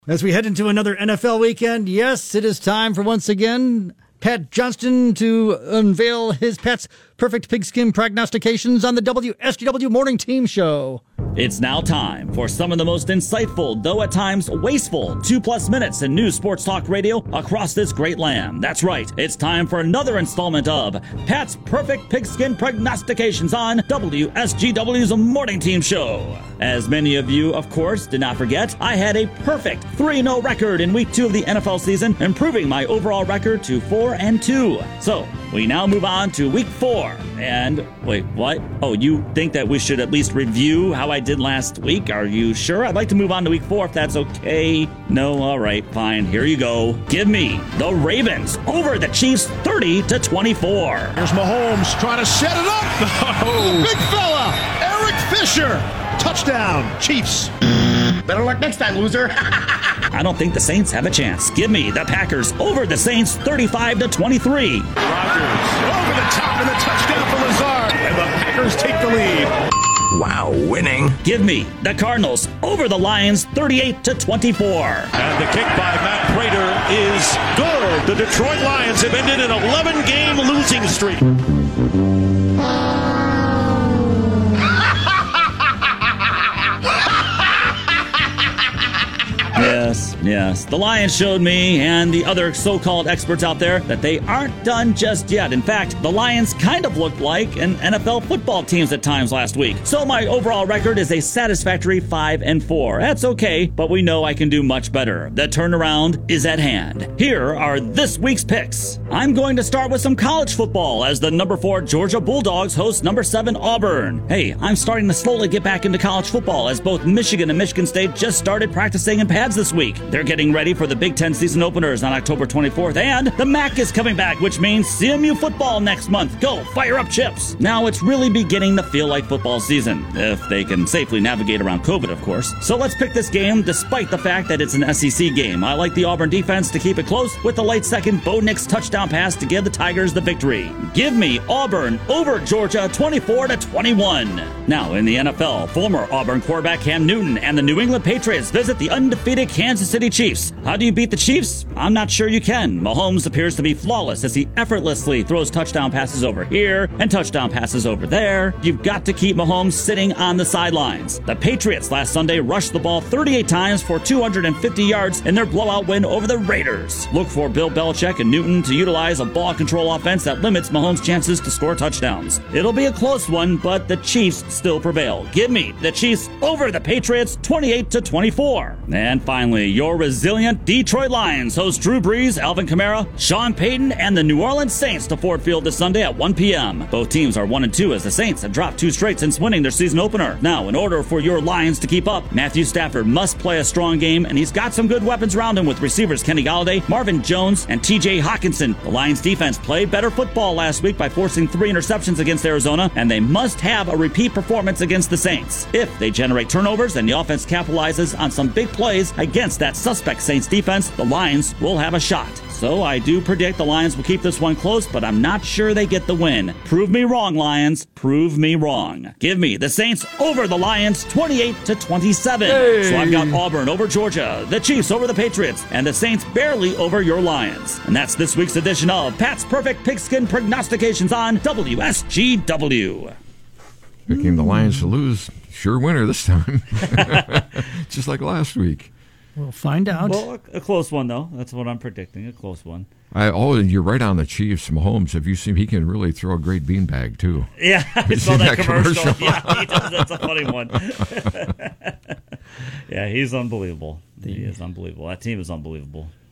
As we head into another NFL weekend, yes, it is time for once again Pat Johnston to unveil his Pat's perfect pigskin prognostications on the WSGW Morning Team Show. It's now time for some of the most insightful, though at times wasteful, 2+ minutes in news sports talk radio across this great land. That's right, it's time for another installment of Pat's Perfect Pigskin Prognostications on WSGW's Morning Team Show. As many of you, of course, did not forget, I had a perfect 3-0 record in Week 2 of the NFL season, improving my overall record to 4-2. So, we now move on to Week 4. And, wait, what? Oh, you think that we should at least review how I did last week? Are you sure? I'd like to move on to Week 4 if that's okay. No, all right, fine. Here you go. Give me the Ravens over the Chiefs 30-24. Here's Mahomes trying to set it up. Oh. Big fella, Eric Fisher. Touchdown, Chiefs. Better luck next time, loser. I don't think the Saints have a chance. Give me the Packers over the Saints 35-23. Rodgers over the top and a touchdown for Lazard. And the Packers take the lead. Wow, winning. Give me the Cardinals over the Lions 38-24. And the kick by Matt Prater is good. The Detroit Lions have ended an 11-game losing streak. Yes. The Lions showed me and the other so-called experts out there that they aren't done just yet. In fact, the Lions kind of looked like an NFL football teams at times last week. So my overall record is a satisfactory 5-4. That's okay, but we know I can do much better. The turnaround is at hand. Here are this week's picks. I'm going to start with some college football as the number 4 Georgia Bulldogs host number 7 Auburn. Hey, I'm starting to slowly get back into college football as both Michigan and Michigan State just started practicing in pads this week. They're getting ready for the Big Ten season openers on October 24th, and the MAC is coming back, which means CMU football next month. Go, fire up chips! Now it's really beginning to feel like football season, if they can safely navigate around COVID, of course. So let's pick this game despite the fact that it's an SEC game. I like the Auburn defense to keep it close with the late second Bo Nix touchdown pass to give the Tigers the victory. Give me Auburn over Georgia 24-21. Now in the NFL, former Auburn quarterback Cam Newton and the New England Patriots visit the undefeated Kansas City Chiefs. How do you beat the Chiefs? I'm not sure you can. Mahomes appears to be flawless as he effortlessly throws touchdown passes over here and touchdown passes over there. You've got to keep Mahomes sitting on the sidelines. The Patriots last Sunday rushed the ball 38 times for 250 yards in their blowout win over the Raiders. Look for Bill Belichick and Newton to utilize a ball control offense that limits Mahomes' chances to score touchdowns. It'll be a close one, but the Chiefs still prevail. Give me the Chiefs over the Patriots 28-24. And finally, your resilient Detroit Lions host Drew Brees, Alvin Kamara, Sean Payton, and the New Orleans Saints to Ford Field this Sunday at 1 p.m. Both teams are 1-2 as the Saints have dropped 2 straight since winning their season opener. Now, in order for your Lions to keep up, Matthew Stafford must play a strong game, and he's got some good weapons around him with receivers Kenny Golladay, Marvin Jones, and TJ Hawkinson. The Lions defense played better football last week by forcing 3 interceptions against Arizona, and they must have a repeat performance against the Saints. If they generate turnovers and the offense capitalizes on some big plays against that suspect Saints defense, the Lions will have a shot. So I do predict the Lions will keep this one close, but I'm not sure they get the win. Prove me wrong, Lions. Prove me wrong. Give me the Saints over the Lions 28-27. Hey. So I've got Auburn over Georgia, the Chiefs over the Patriots, and the Saints barely over your Lions. And that's this week's edition of Pat's Perfect Pigskin Prognostications on WSGW. Picking the Lions to lose, sure winner this time. Just like last week. We'll find out. Well, a close one, though. That's what I'm predicting, a close one. You're right on the Chiefs. Mahomes, have you seen he can really throw a great beanbag, too? Yeah, I saw that commercial. Yeah, he does. That's a funny one. Yeah, he's unbelievable. He is unbelievable. That team is unbelievable.